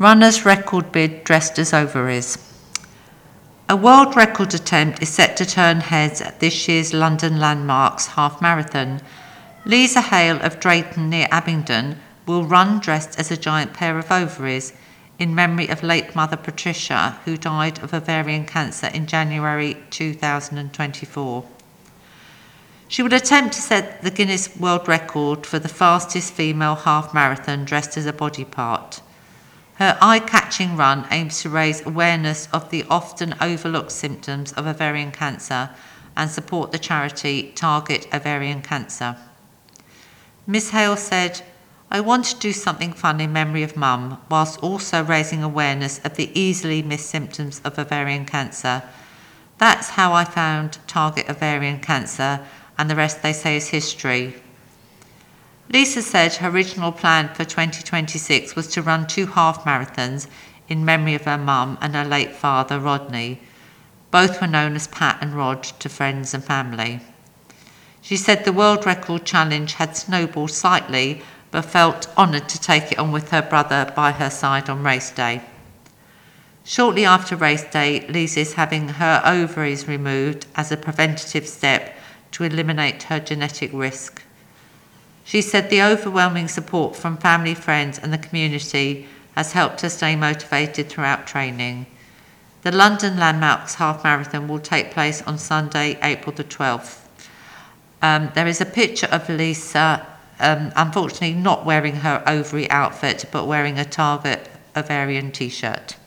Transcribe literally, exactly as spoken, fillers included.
Runner's record bid dressed as ovaries. A world record attempt is set to turn heads at this year's London Landmarks Half Marathon. Lisa Hale of Drayton near Abingdon will run dressed as a giant pair of ovaries in memory of late mother Patricia, who died of ovarian cancer in January two thousand twenty-four. She will attempt to set the Guinness World Record for the fastest female half marathon dressed as a body part. Her eye-catching run aims to raise awareness of the often overlooked symptoms of ovarian cancer and support the charity Target Ovarian Cancer. Miss Hale said, "I want to do something fun in memory of Mum, whilst also raising awareness of the easily missed symptoms of ovarian cancer. That's how I found Target Ovarian Cancer, and the rest they say is history." Lisa said her original plan for twenty twenty-six was to run two half marathons in memory of her mum and her late father, Rodney. Both were known as Pat and Rod to friends and family. She said the world record challenge had snowballed slightly, but felt honoured to take it on with her brother by her side on race day. Shortly after race day, Lisa is having her ovaries removed as a preventative step to eliminate her genetic risk. She said the overwhelming support from family, friends and the community has helped her stay motivated throughout training. The London Landmarks Half Marathon will take place on Sunday, April the twelfth. Um, there is a picture of Lisa, um, unfortunately not wearing her ovary outfit, but wearing a Target ovarian t-shirt.